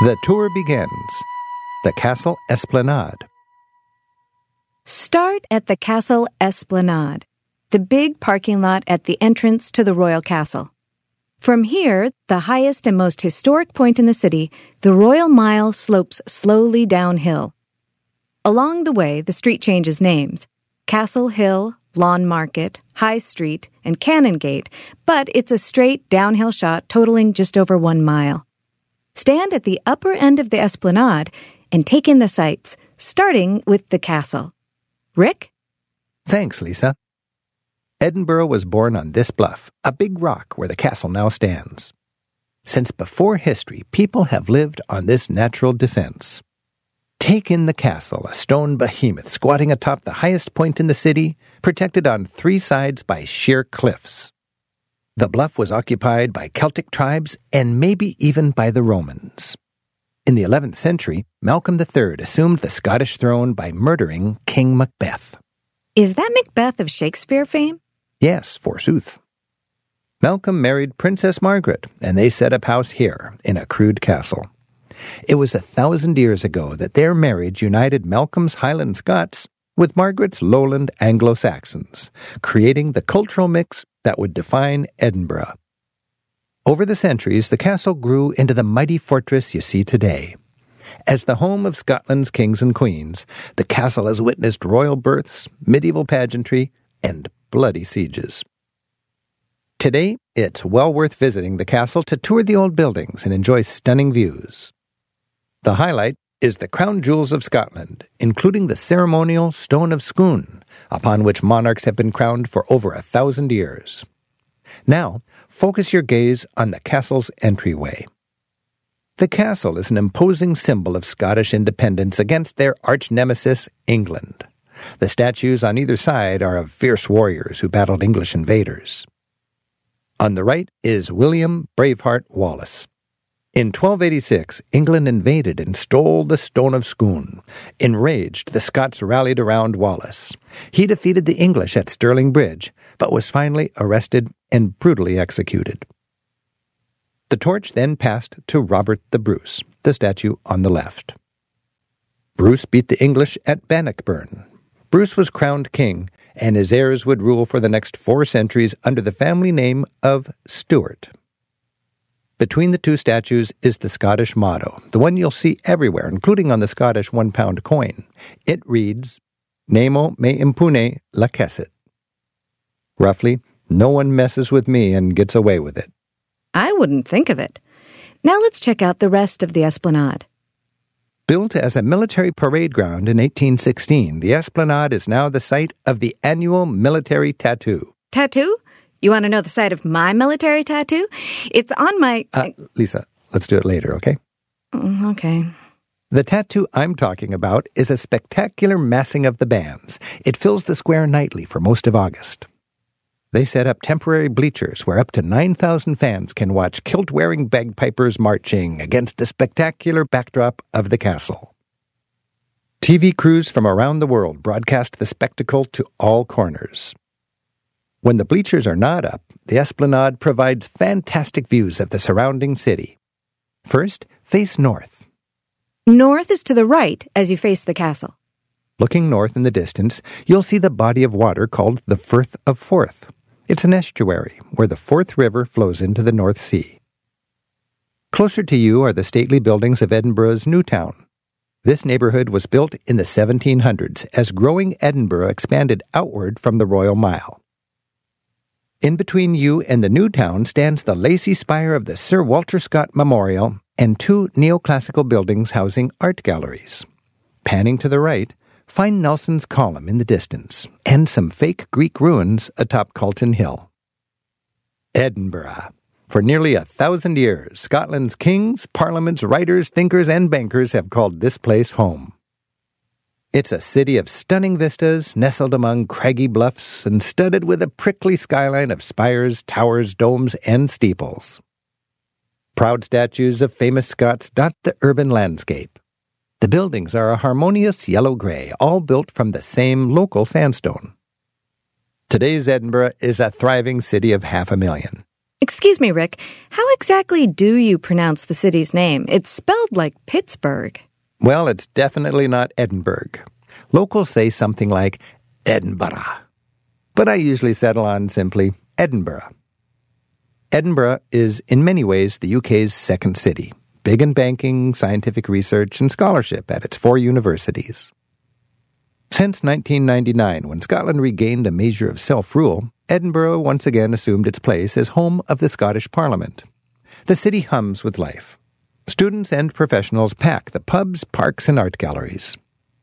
The tour begins. The Castle Esplanade. Start at the Castle Esplanade, the big parking lot at the entrance to the Royal Castle. From here, the highest and most historic point in the city, the Royal Mile slopes slowly downhill. Along the way, the street changes names: Castle Hill, Lawn Market, High Street, and Canongate, but it's a straight downhill shot totaling just over 1 mile. Stand at the upper end of the Esplanade and take in the sights, starting with the castle. Rick? Thanks, Lisa. Edinburgh was born on this bluff, a big rock where the castle now stands. Since before history, people have lived on this natural defense. Take in the castle, a stone behemoth squatting atop the highest point in the city, protected on 3 sides by sheer cliffs. The bluff was occupied by Celtic tribes and maybe even by the Romans. In the 11th century, Malcolm III assumed the Scottish throne by murdering King Macbeth. Is that Macbeth of Shakespeare fame? Yes, forsooth. Malcolm married Princess Margaret, and they set up house here in a crude castle. It was 1,000 years ago that their marriage united Malcolm's Highland Scots with Margaret's Lowland Anglo-Saxons, creating the cultural mix that would define Edinburgh. Over the centuries, the castle grew into the mighty fortress you see today. As the home of Scotland's kings and queens, the castle has witnessed royal births, medieval pageantry, and bloody sieges. Today, it's well worth visiting the castle to tour the old buildings and enjoy stunning views. The highlight is the crown jewels of Scotland, including the ceremonial Stone of Scone, upon which monarchs have been crowned for over 1,000 years. Now, focus your gaze on the castle's entryway. The castle is an imposing symbol of Scottish independence against their arch-nemesis, England. The statues on either side are of fierce warriors who battled English invaders. On the right is William Braveheart Wallace. In 1286, England invaded and stole the Stone of Scone. Enraged, the Scots rallied around Wallace. He defeated the English at Stirling Bridge, but was finally arrested and brutally executed. The torch then passed to Robert the Bruce, the statue on the left. Bruce beat the English at Bannockburn. Bruce was crowned king, and his heirs would rule for the next 4 centuries under the family name of Stuart. Between the 2 statues is the Scottish motto, the one you'll see everywhere, including on the Scottish £1 coin. It reads, Nemo me impune lacessit. Roughly, no one messes with me and gets away with it. I wouldn't think of it. Now let's check out the rest of the Esplanade. Built as a military parade ground in 1816, the Esplanade is now the site of the annual military tattoo. Tattoo? You want to know the site of my military tattoo? It's on my... Lisa, let's do it later, okay? Okay. The tattoo I'm talking about is a spectacular massing of the bands. It fills the square nightly for most of August. They set up temporary bleachers where up to 9,000 fans can watch kilt-wearing bagpipers marching against a spectacular backdrop of the castle. TV crews from around the world broadcast the spectacle to all corners. When the bleachers are not up, the Esplanade provides fantastic views of the surrounding city. First, face north. North is to the right as you face the castle. Looking north in the distance, you'll see the body of water called the Firth of Forth. It's an estuary where the Forth River flows into the North Sea. Closer to you are the stately buildings of Edinburgh's New Town. This neighborhood was built in the 1700s as growing Edinburgh expanded outward from the Royal Mile. In between you and the New Town stands the lacy spire of the Sir Walter Scott Memorial and 2 neoclassical buildings housing art galleries. Panning to the right, find Nelson's Column in the distance and some fake Greek ruins atop Calton Hill. Edinburgh. For nearly 1,000 years, Scotland's kings, parliaments, writers, thinkers, and bankers have called this place home. It's a city of stunning vistas, nestled among craggy bluffs and studded with a prickly skyline of spires, towers, domes, and steeples. Proud statues of famous Scots dot the urban landscape. The buildings are a harmonious yellow-gray, all built from the same local sandstone. Today's Edinburgh is a thriving city of 500,000. Excuse me, Rick. How exactly do you pronounce the city's name? It's spelled like Pittsburgh. Well, it's definitely not Edinburgh. Locals say something like Edinburgh. But I usually settle on simply Edinburgh. Edinburgh is in many ways the UK's second city, big in banking, scientific research, and scholarship at its 4 universities. Since 1999, when Scotland regained a measure of self-rule, Edinburgh once again assumed its place as home of the Scottish Parliament. The city hums with life. Students and professionals pack the pubs, parks, and art galleries.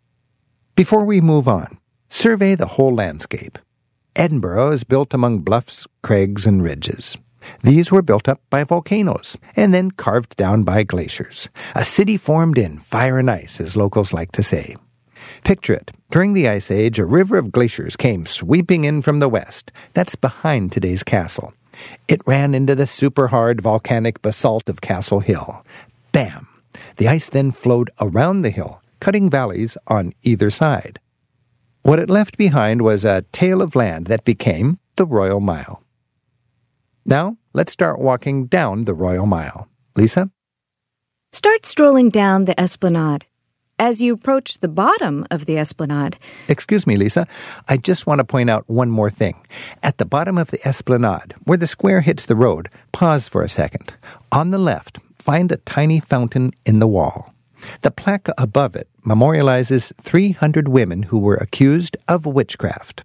Before we move on, survey the whole landscape. Edinburgh is built among bluffs, crags, and ridges. These were built up by volcanoes and then carved down by glaciers. A city formed in fire and ice, as locals like to say. Picture it. During the Ice Age, a river of glaciers came sweeping in from the west. That's behind today's castle. It ran into the super-hard volcanic basalt of Castle Hill. Bam! The ice then flowed around the hill, cutting valleys on either side. What it left behind was a tail of land that became the Royal Mile. Now, let's start walking down the Royal Mile. Lisa? Start strolling down the Esplanade. As you approach the bottom of the Esplanade... Excuse me, Lisa. I just want to point out one more thing. At the bottom of the Esplanade, where the square hits the road, pause for a second. On the left, find a tiny fountain in the wall. The plaque above it memorializes 300 women who were accused of witchcraft.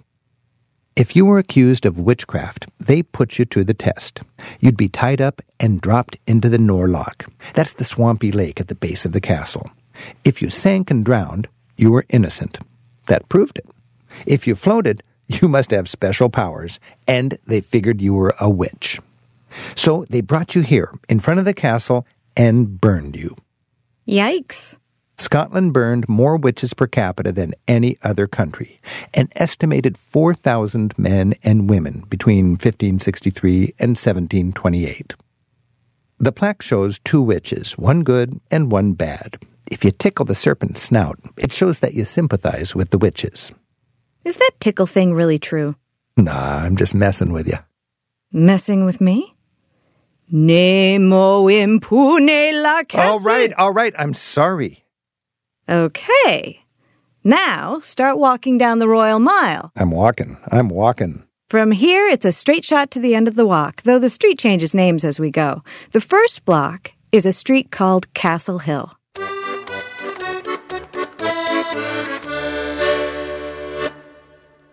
If you were accused of witchcraft, they put you to the test. You'd be tied up and dropped into the Norloch. That's the swampy lake at the base of the castle. If you sank and drowned, you were innocent. That proved it. If you floated, you must have special powers, and they figured you were a witch. So they brought you here, in front of the castle, and burned you. Yikes. Scotland burned more witches per capita than any other country, an estimated 4,000 men and women between 1563 and 1728. The plaque shows 2 witches, one good and one bad. If you tickle the serpent's snout, it shows that you sympathize with the witches. Is that tickle thing really true? Nah, I'm just messing with you. Messing with me? Nemo impune lacessit. All right, I'm sorry. Okay. Now, start walking down the Royal Mile. I'm walking. From here, it's a straight shot to the end of the walk, though the street changes names as we go. The first block is a street called Castle Hill.